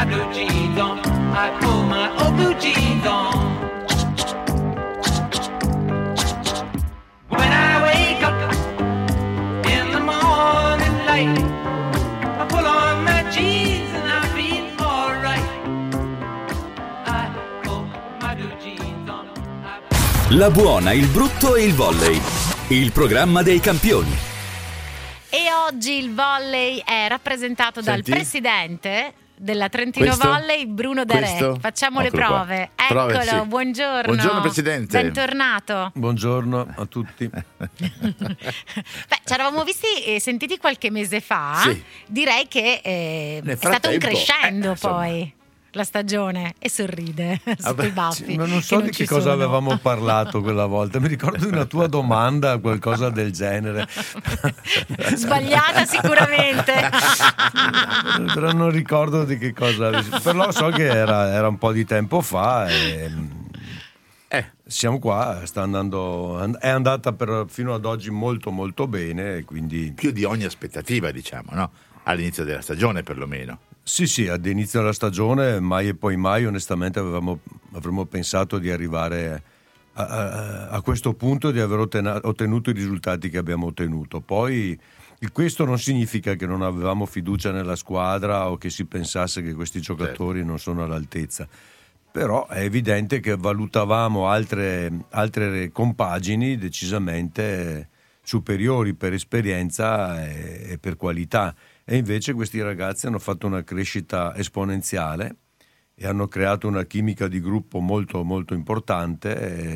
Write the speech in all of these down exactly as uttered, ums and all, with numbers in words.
blue jeans on. I put my old blue jeans on. When I wake up in the morning light, I pull on my jeans and I feel alright. I put my blue jeans on. La buona, il brutto e il volley. Il programma dei campioni. E oggi il volley è rappresentato Senti? dal presidente della Trentino Questo? Volley, Bruno De Re. Questo? Facciamo Eccolo le qua. prove. Prove, Eccolo, sì. buongiorno. Buongiorno, Presidente. Bentornato. Buongiorno a tutti. Beh, ci eravamo visti e sentiti qualche mese fa. Sì. Direi che eh, Nel è stato un frattempo, crescendo eh, insomma. poi la stagione, e sorride sotto Vabbè, i baffi. Sì, ma non so che di che ci cosa sono. avevamo parlato quella volta. Mi ricordo di una tua domanda, qualcosa del genere. Sbagliata sicuramente. Però non ricordo di che cosa. Però so che era, era un po' di tempo fa e Eh, siamo qua. Sta andando, è andata per, fino ad oggi molto molto bene. E quindi più di ogni aspettativa, diciamo, no? All'inizio della stagione, perlomeno. sì, sì, ad inizio della stagione, mai e poi mai, onestamente avevamo, avremmo pensato di arrivare a, a, a questo punto, di aver ottena- ottenuto i risultati che abbiamo ottenuto. Poi il- questo non significa che non avevamo fiducia nella squadra o che si pensasse che questi giocatori non sono all'altezza. Però è evidente che valutavamo altre, altre compagini decisamente superiori per esperienza e, e per qualità. E invece questi ragazzi hanno fatto una crescita esponenziale e hanno creato una chimica di gruppo molto molto importante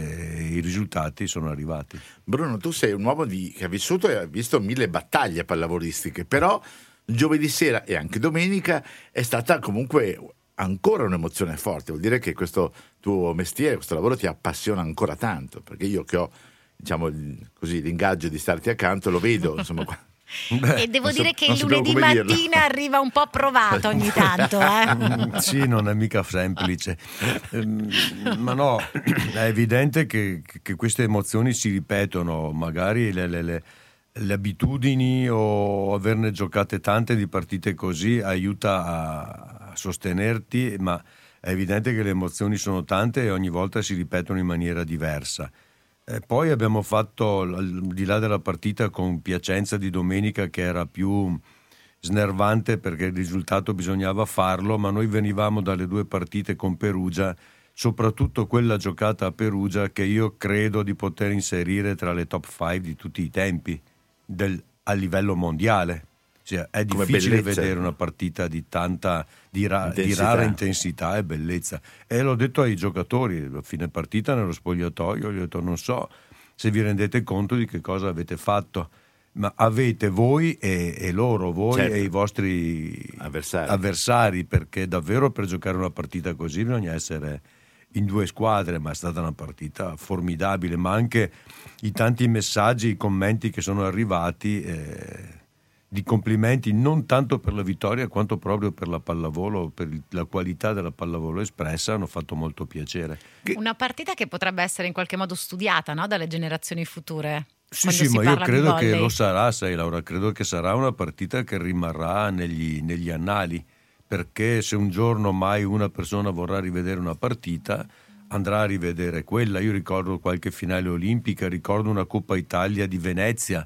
e i risultati sono arrivati. Bruno, tu sei un uomo di, che ha vissuto e ha visto mille battaglie pallavolistiche, però giovedì sera e anche domenica è stata comunque ancora un'emozione forte. Vuol dire che questo tuo mestiere, questo lavoro ti appassiona ancora tanto, perché io che ho, diciamo, il- così l'ingaggio di starti accanto lo vedo, insomma. qua- E devo non so- dire che non il sapevo lunedì come dirlo. mattina arriva un po' provato ogni tanto, eh? Sì, non è mica semplice. Ehm, Ma no, è evidente che, che queste emozioni si ripetono, magari le, le- le- le abitudini o averne giocate tante di partite così aiuta a, a sostenerti, ma è evidente che le emozioni sono tante e ogni volta si ripetono in maniera diversa. E poi abbiamo fatto, al di là della partita con Piacenza di domenica, che era più snervante perché il risultato bisognava farlo, ma noi venivamo dalle due partite con Perugia, soprattutto quella giocata a Perugia, che io credo di poter inserire tra le top cinque di tutti i tempi del- a livello mondiale. Cioè, è Come difficile bellezza. vedere una partita di tanta di, ra- di Intensità. rara intensità e bellezza. E l'ho detto ai giocatori a fine partita nello spogliatoio, gli ho detto: non so se vi rendete conto di che cosa avete fatto, ma avete voi e, e loro, voi Certo. e i vostri Avversari. avversari, perché davvero per giocare una partita così bisogna essere in due squadre, ma è stata una partita formidabile, ma anche i tanti messaggi, i commenti che sono arrivati eh, di complimenti, non tanto per la vittoria quanto proprio per la pallavolo, per il- la qualità della pallavolo espressa, hanno fatto molto piacere. Una partita che potrebbe essere in qualche modo studiata, no? Dalle generazioni future. Sì, quando sì, si ma io parla di credo che volley. lo sarà, sai Laura, credo che sarà una partita che rimarrà negli, negli annali, perché se un giorno mai una persona vorrà rivedere una partita, andrà a rivedere quella. Io ricordo qualche finale olimpica, ricordo una Coppa Italia di Venezia,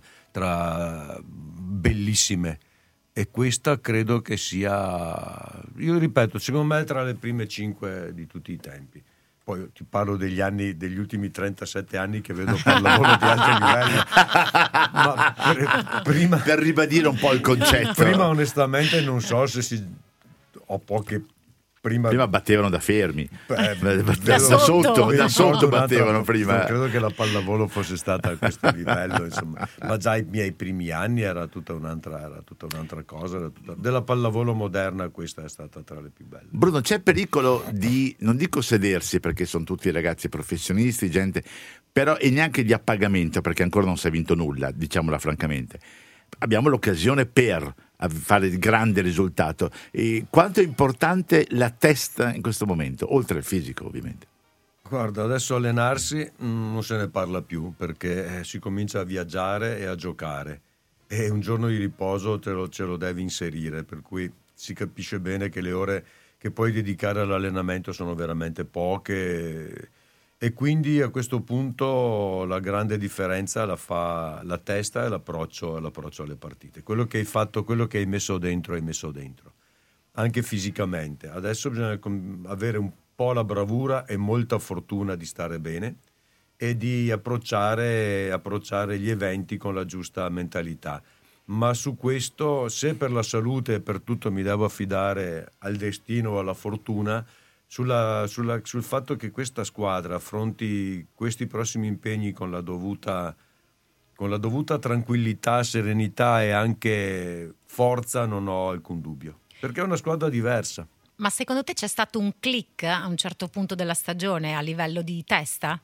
tra bellissime, e questa credo che sia, io ripeto, secondo me tra le prime cinque di tutti i tempi. Poi ti parlo degli anni, degli ultimi trentasette anni che vedo pallavolo di alto livello, ma per- prima, Per ribadire un po' il concetto. prima onestamente non so se si, ho poche prima, Prima battevano da fermi, Eh, battevano da da sotto. sotto, da Ricordo sotto un altro- battevano prima. Non credo che la pallavolo fosse stata a questo livello, insomma. Ma già ai miei primi anni era tutta un'altra, era tutta un'altra cosa. Era tutta- della pallavolo moderna questa è stata tra le più belle. Bruno, c'è pericolo di, non dico sedersi perché sono tutti ragazzi professionisti, gente, però e neanche di appagamento perché ancora non si è vinto nulla, diciamola francamente. Abbiamo l'occasione per fare il grande risultato. E quanto è importante la testa in questo momento, oltre al fisico ovviamente? Guarda, adesso allenarsi mh, non se ne parla più perché eh, si comincia a viaggiare e a giocare e un giorno di riposo te lo, ce lo devi inserire, per cui si capisce bene che le ore che puoi dedicare all'allenamento sono veramente poche, e quindi a questo punto la grande differenza la fa la testa e l'approccio, l'approccio alle partite. Quello che hai fatto, quello che hai messo dentro, hai messo dentro, anche fisicamente. Adesso bisogna avere un po' la bravura e molta fortuna di stare bene e di approcciare, approcciare gli eventi con la giusta mentalità. Ma su questo, se per la salute e per tutto mi devo affidare al destino o alla fortuna, sulla, sulla, sul fatto che questa squadra affronti questi prossimi impegni con la dovuta, con la dovuta tranquillità, serenità e anche forza, non ho alcun dubbio, perché è una squadra diversa. Ma secondo te c'è stato un click a un certo punto della stagione a livello di testa?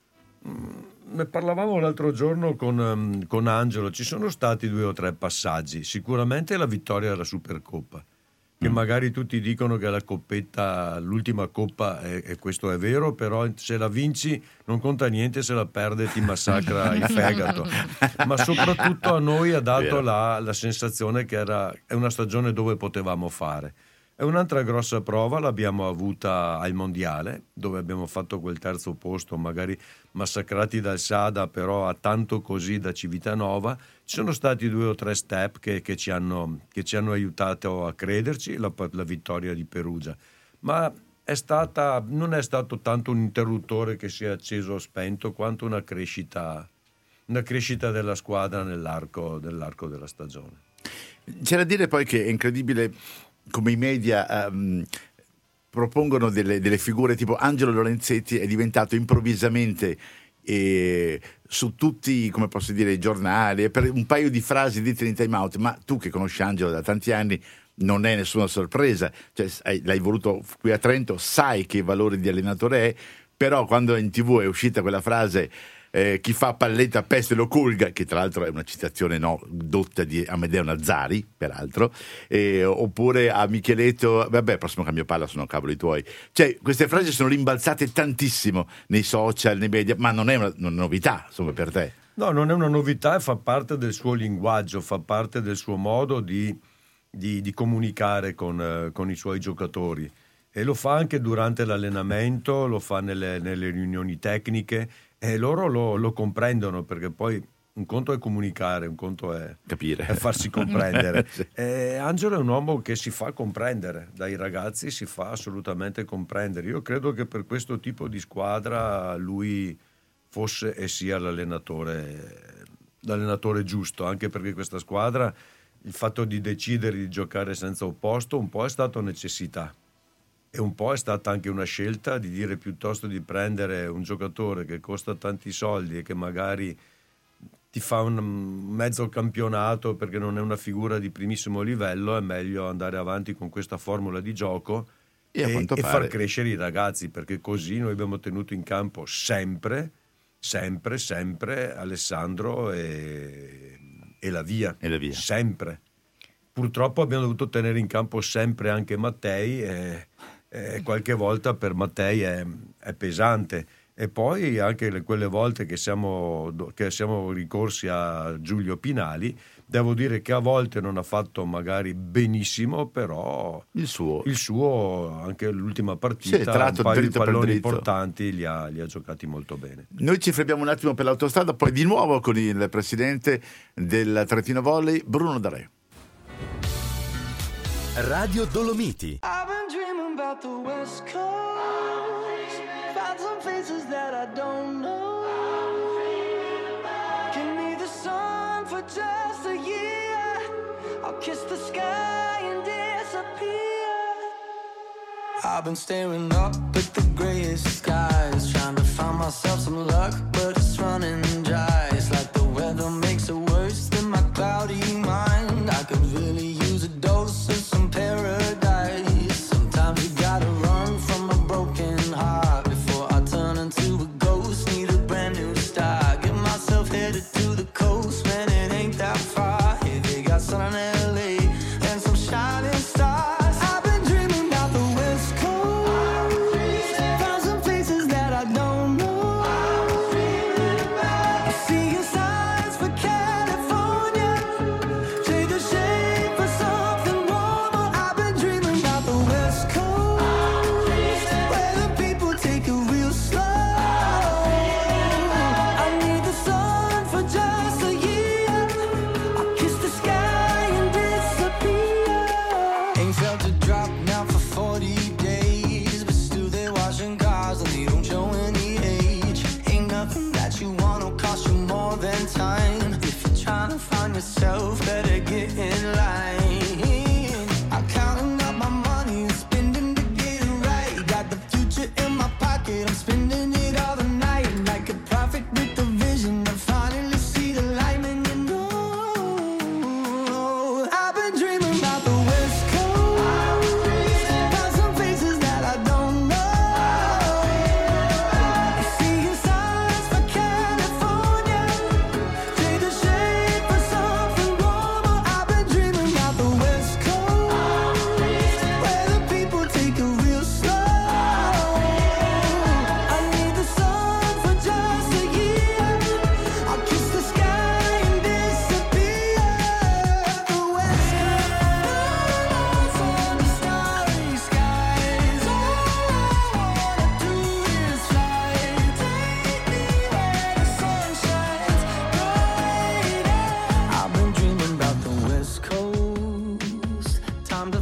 Ne parlavamo l'altro giorno con, con Angelo. Ci sono stati due o tre passaggi. Sicuramente la vittoria della Supercoppa, che mm. magari tutti dicono che la coppetta, l'ultima coppa, e, e questo è vero, però se la vinci non conta niente, se la perde ti massacra il fegato. Ma soprattutto a noi ha dato la, la sensazione che era è una stagione dove potevamo fare. E un'altra grossa prova l'abbiamo avuta al Mondiale, dove abbiamo fatto quel terzo posto, magari massacrati dal Sada, però a tanto così da Civitanova. Ci sono stati due o tre step che, che, ci, hanno, che ci hanno aiutato a crederci, la, la vittoria di Perugia. Ma è stata, non è stato tanto un interruttore che si è acceso o spento, quanto una crescita, una crescita della squadra nell'arco, nell'arco della stagione. C'è da dire poi che è incredibile come i media um, propongono delle, delle figure tipo Angelo Lorenzetti è diventato improvvisamente eh, su tutti, come posso dire, i giornali, per un paio di frasi dette in time out, ma tu che conosci Angelo da tanti anni non è nessuna sorpresa, cioè, l'hai voluto qui a Trento, sai che valore di allenatore è, però quando in tv è uscita quella frase Eh, chi fa palletta peste lo colga, che tra l'altro è una citazione no, dotta di Amedeo Nazzari, peraltro, eh, oppure a Micheletto, vabbè, prossimo cambio palla sono cavoli tuoi. Cioè, queste frasi sono rimbalzate tantissimo nei social, nei media, ma non è una, una novità, insomma, per te. No, non è una novità, fa parte del suo linguaggio, fa parte del suo modo di, di, di comunicare con, eh, con i suoi giocatori. E lo fa anche durante l'allenamento, lo fa nelle, nelle riunioni tecniche, e loro lo, lo comprendono, perché poi un conto è comunicare, un conto è capire, è farsi comprendere. Sì. E Angelo è un uomo che si fa comprendere dai ragazzi, si fa assolutamente comprendere. Io credo che per questo tipo di squadra lui fosse e sia l'allenatore, l'allenatore giusto, anche perché questa squadra, il fatto di decidere di giocare senza opposto un po' è stato necessità. E un po' è stata anche una scelta di dire, piuttosto di prendere un giocatore che costa tanti soldi e che magari ti fa un mezzo campionato perché non è una figura di primissimo livello, è meglio andare avanti con questa formula di gioco e, e, e far crescere i ragazzi, perché così noi abbiamo tenuto in campo sempre, sempre, sempre Alessandro e, e la via, e la via. Sempre. Purtroppo abbiamo dovuto tenere in campo sempre anche Mattei e Eh, qualche volta per Mattei è, è pesante, e poi anche le, quelle volte che siamo, che siamo ricorsi a Giulio Pinali, devo dire che a volte non ha fatto magari benissimo, però il suo, il suo anche l'ultima partita, sì, un paio di palloni importanti li ha, li ha giocati molto bene. Noi ci fermiamo un attimo per l'autostrada, poi di nuovo con il presidente del Trentino Volley, Bruno D'Are. Radio Dolomiti. About the West Coast, found some places that I don't know. Give me the sun for just a year, I'll kiss the sky and disappear. I've been staring up at the grayest skies, trying to find myself some luck, but it's running dry. It's like the weather makes it worse than my cloudy mind. I could really use a dose of some paradise. You gotta run from a broken heart before I turn into a ghost. Need a brand new start. Get myself headed to the coast, man, it ain't that far. Hey, they got sun in L A and some shining stars. I've been dreaming about the West Coast, found some places that I don't know.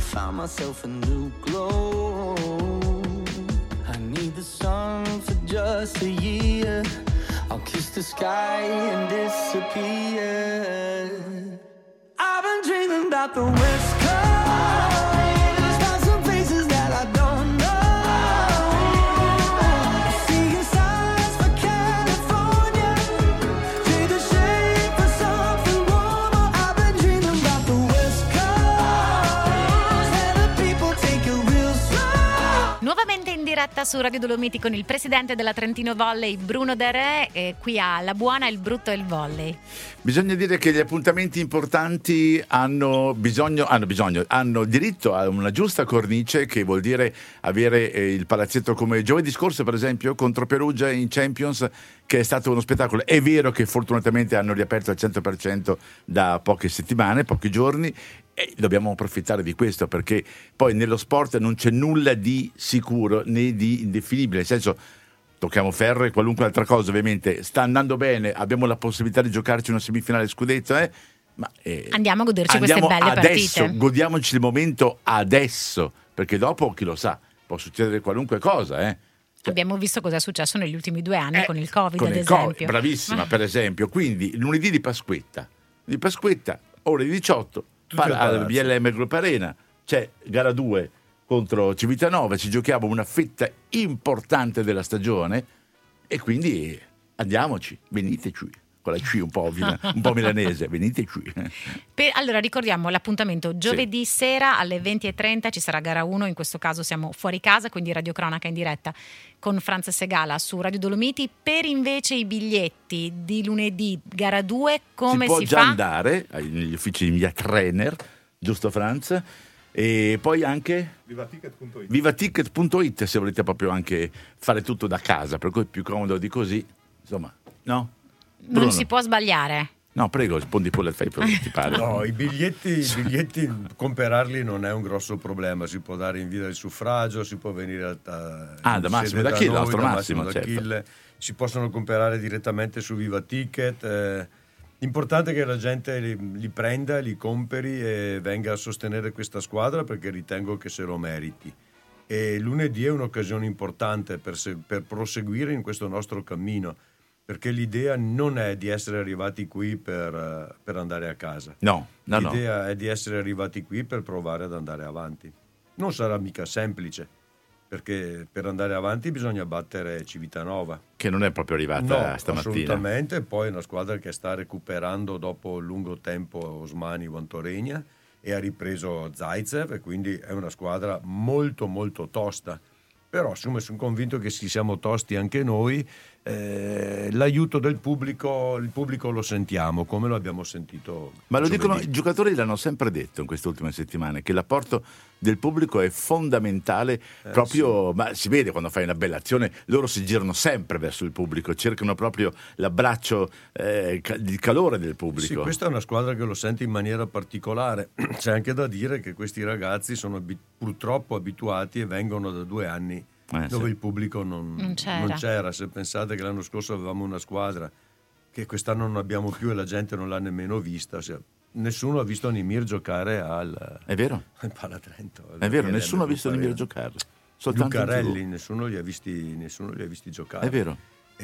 found myself a new glow. I need the sun for just a year. I'll kiss the sky and disappear. I've been dreaming about the West Coast. Found some places that I don't know. Seeing signs for California. Trade the shade for something warmer. I've been dreaming about the West Coast. Where the people take it real slow. Nuovamente in diretta su Radio Dolomiti con il presidente della Trentino Volley, Bruno De Re, e qui a La Buona, il brutto e il volley. Bisogna dire che gli appuntamenti importanti hanno bisogno, hanno bisogno, hanno diritto a una giusta cornice, che vuol dire avere eh, il palazzetto come giovedì scorso, per esempio, contro Perugia in Champions, che è stato uno spettacolo. È vero che fortunatamente hanno riaperto al cento per cento da poche settimane, pochi giorni, e dobbiamo approfittare di questo, perché poi nello sport non c'è nulla di sicuro né di indefinibile, nel senso, tocchiamo ferro e qualunque altra cosa, ovviamente sta andando bene, abbiamo la possibilità di giocarci una semifinale scudetto, eh? Ma, eh, andiamo a goderci andiamo queste belle adesso, partite. godiamoci il momento adesso, perché dopo chi lo sa, può succedere qualunque cosa, eh? Cioè, abbiamo visto cosa è successo negli ultimi due anni eh, con il Covid, con ad il esempio. COVID, bravissima, per esempio. Quindi lunedì di Pasquetta, di Pasquetta, ore diciotto, pa- al B L M Group Arena, c'è gara due contro Civitanova, ci giochiamo una fetta importante della stagione e quindi andiamoci, veniteci, con la C un po', un po' milanese, veniteci. Per, allora ricordiamo l'appuntamento giovedì sì. sera alle venti e trenta ci sarà gara uno, in questo caso siamo fuori casa, quindi radiocronaca in diretta con Franz Segala su Radio Dolomiti. Per invece i biglietti di lunedì gara due come si, si può già fa? andare negli uffici di Mia Trainer, giusto Franz? E poi anche vivaticket punto it vivaticket punto it se volete proprio anche fare tutto da casa, per cui è più comodo di così, insomma, no? Non Bruno. si può sbagliare. No, prego, rispondi pure al Facebook, ti pare. No, i biglietti, i biglietti comprarli non è un grosso problema, si può dare in via del suffragio, si può venire a, a ah, da Massimo da Achille, il nostro Massimo, da certo. Achille, si possono comprare direttamente su Viva Ticket. Eh, l'importante è che la gente li, li prenda, li compri e venga a sostenere questa squadra, perché ritengo che se lo meriti. E lunedì è un'occasione importante per, se, per proseguire in questo nostro cammino, perché l'idea non è di essere arrivati qui per, per andare a casa. No, no, l'idea no. è di essere arrivati qui per provare ad andare avanti. Non sarà mica semplice, perché per andare avanti bisogna battere Civitanova, che non è proprio arrivata no, stamattina. Assolutamente, poi è una squadra che sta recuperando dopo lungo tempo Osmani Vantoregna e ha ripreso Zaitsev, e quindi è una squadra molto molto tosta. Però insomma sono convinto che ci siamo tosti anche noi, eh, l'aiuto del pubblico, il pubblico lo sentiamo come lo abbiamo sentito. Ma lo giovedì. dicono, i giocatori l'hanno sempre detto in queste ultime settimane, che l'apporto del pubblico è fondamentale, eh, proprio, sì. Ma si vede quando fai una bella azione, loro si girano sempre verso il pubblico, cercano proprio l'abbraccio eh, di calore del pubblico. Sì, questa è una squadra che lo sente in maniera particolare. C'è anche da dire che questi ragazzi sono abi- purtroppo abituati e vengono da due anni Eh, dove sì. il pubblico non, non, c'era. non c'era. Se pensate che l'anno scorso avevamo una squadra che quest'anno non abbiamo più e la gente non l'ha nemmeno vista, cioè, nessuno ha visto Nimir giocare al, è vero? al Palatrento. È vero, nessuno ha visto Nimir giocare. Soltanto Lucarelli, nessuno li ha visti, nessuno li ha visti giocare. È vero.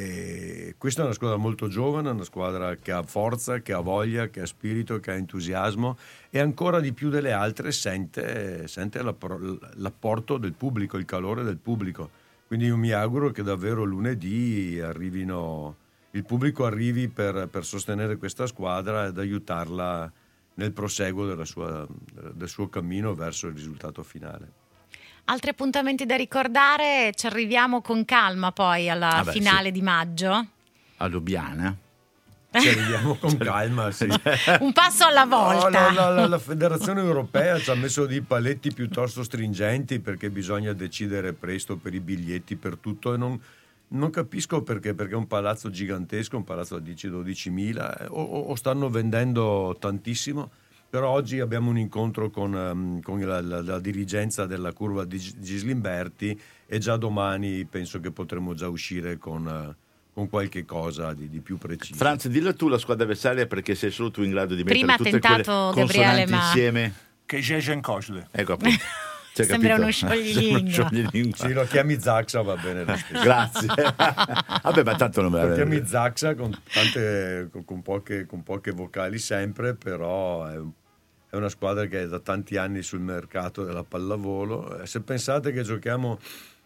E questa è una squadra molto giovane, una squadra che ha forza, che ha voglia, che ha spirito, che ha entusiasmo, e ancora di più delle altre sente, sente l'apporto del pubblico, il calore del pubblico. Quindi io mi auguro che davvero lunedì arrivino, il pubblico arrivi per, per sostenere questa squadra ed aiutarla nel proseguo della sua, del suo cammino verso il risultato finale. Altri appuntamenti da ricordare, ci arriviamo con calma poi alla ah beh, finale sì. di maggio. A Lubiana. Ci arriviamo con calma, sì. Un passo alla volta. No, no, no, la Federazione Europea ci ha messo dei paletti piuttosto stringenti, perché bisogna decidere presto per i biglietti, per tutto, e non, non capisco perché, perché è un palazzo gigantesco, un palazzo da dieci dodici mila, o, o stanno vendendo tantissimo. Però oggi abbiamo un incontro con, um, con la, la, la dirigenza della curva di Gislimberti, e già domani penso che potremo già uscire con, uh, con qualche cosa di, di più preciso. Franz, dillo tu la squadra avversaria, perché sei solo tu in grado di mettere Prima tutte tentato quelle consonanti Gabriele, ma... insieme. che Jejen Kosle. Ecco appunto. C'è Sembra capito? uno scioglilingua. Sembra uno scioglilingua. Sì, lo chiami Zaxa, va bene lo stesso. Grazie. Vabbè, ma tanto non me Lo la chiami Zaxa con, tante, con, con, poche, con poche vocali sempre, però è, è una squadra che è da tanti anni sul mercato della pallavolo. Se pensate che giochiamo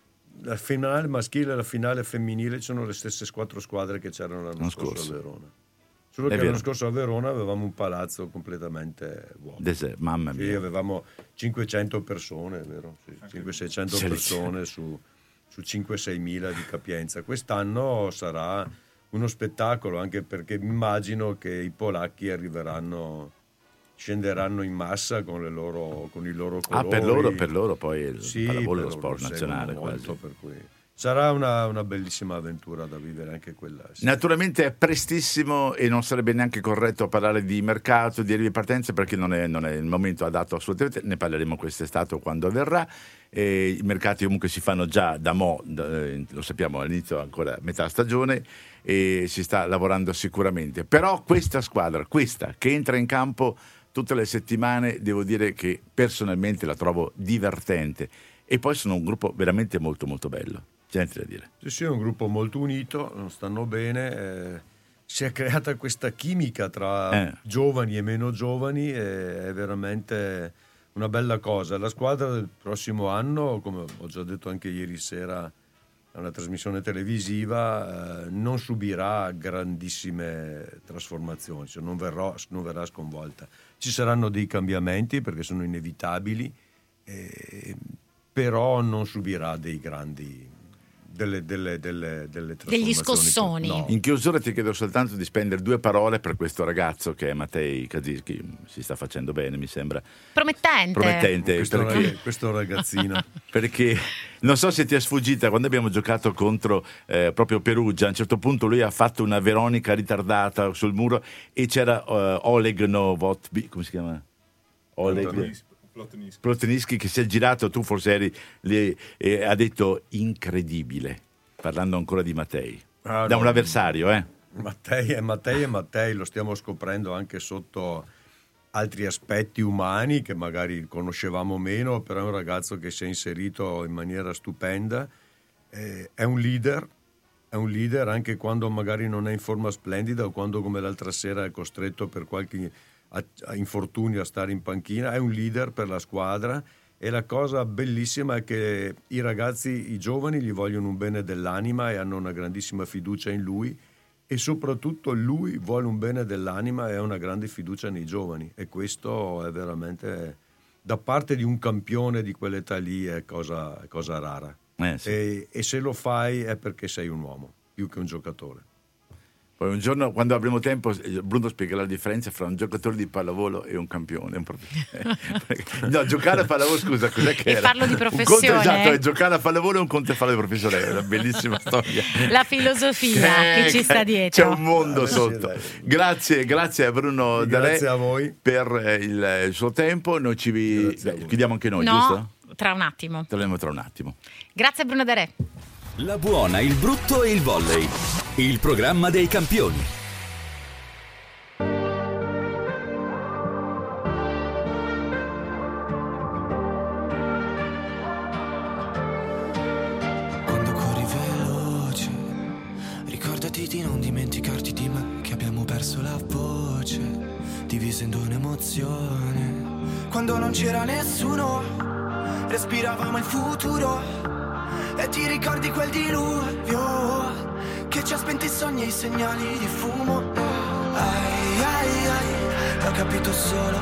la finale maschile e la finale femminile, ci sono le stesse quattro squadre che c'erano l'anno scorso, scorso a Verona. Solo È che vero. l'anno scorso a Verona avevamo un palazzo completamente vuoto. Dese- mamma Sì, mia. avevamo cinquecento persone, vero? Sì, cinquecento seicento Sì, persone su, su cinque sei mila di capienza. Quest'anno sarà uno spettacolo, anche perché immagino che i polacchi arriveranno, scenderanno in massa con, le loro, con i loro colori. Ah, per loro, per loro poi il Sì, pallavolo è lo per sport loro nazionale seguono molto, quasi. per cui sarà una, una bellissima avventura da vivere anche quella. Sì. Naturalmente è prestissimo e non sarebbe neanche corretto parlare di mercato, di arrivi e partenze, perché non è, non è il momento adatto assolutamente, ne parleremo quest'estate o quando avverrà. E i mercati comunque si fanno già da mo', da, eh, lo sappiamo all'inizio ancora metà stagione, e si sta lavorando sicuramente. Però questa squadra, questa che entra in campo tutte le settimane, devo dire che personalmente la trovo divertente, e poi sono un gruppo veramente molto molto bello. C'è niente da dire. Sì, sì, è un gruppo molto unito, stanno bene, eh, si è creata questa chimica tra Eh. giovani e meno giovani, e è veramente una bella cosa. La squadra del prossimo anno, come ho già detto anche ieri sera a una trasmissione televisiva, eh, non subirà grandissime trasformazioni, cioè non, verrò, non verrà sconvolta. Ci saranno dei cambiamenti perché sono inevitabili, eh, però non subirà dei grandi delle, delle, delle, delle Degli trasformazioni. scossoni. No. In chiusura ti chiedo soltanto di spendere due parole per questo ragazzo che è Matej Kazirski, si sta facendo bene, mi sembra Promettente. promettente, Questo, perché, rag- questo ragazzino. perché non so se ti è sfuggita, quando abbiamo giocato contro eh, proprio Perugia, a un certo punto lui ha fatto una Veronica ritardata sul muro e c'era uh, Oleg Novotny, come si chiama? Oleg Plotniski, che si è girato, tu forse eri lì, e ha detto incredibile, parlando ancora di Matej, Ah, da no, un avversario, eh? Mattei è Mattei e Mattei, lo stiamo scoprendo anche sotto altri aspetti umani che magari conoscevamo meno, però è un ragazzo che si è inserito in maniera stupenda, eh, è un leader, è un leader anche quando magari non è in forma splendida o quando come l'altra sera è costretto per qualche a, a infortunio a stare in panchina, è un leader per la squadra. E la cosa bellissima è che i ragazzi, i giovani, gli vogliono un bene dell'anima e hanno una grandissima fiducia in lui, e soprattutto lui vuole un bene dell'anima e ha una grande fiducia nei giovani, e questo è veramente, da parte di un campione di quell'età lì, è cosa, è cosa rara. Eh, sì. e, e se lo fai è perché sei un uomo più che un giocatore. Poi un giorno, quando avremo tempo, Bruno spiegherà la differenza fra un giocatore di pallavolo e un campione. Un prof... no, giocare a pallavolo, scusa, cos'è che E era? farlo di Un conto, professione. esatto, è giocare a pallavolo e un conto è farlo di professione. È una bellissima storia. La filosofia Eh, che ci sta C'è dietro. un mondo Ah, sì, sotto. dai. Grazie, grazie a Bruno Grazie Darè a voi. per eh, il, il suo tempo. Noi ci vi... Grazie a voi. chiudiamo anche noi, No, giusto? tra un attimo. Torniamo tra un attimo. Grazie Bruno Darè. La buona, il brutto e il volley. Il programma dei campioni. Quando corri veloce, ricordati di non dimenticarti di me, che abbiamo perso la voce, divisa in due un'emozione. Quando non c'era nessuno, respiravamo il futuro, e ti ricordi quel diluvio che ci ha spento i sogni e i segnali di fumo. Ai ai ai, l'ho capito solo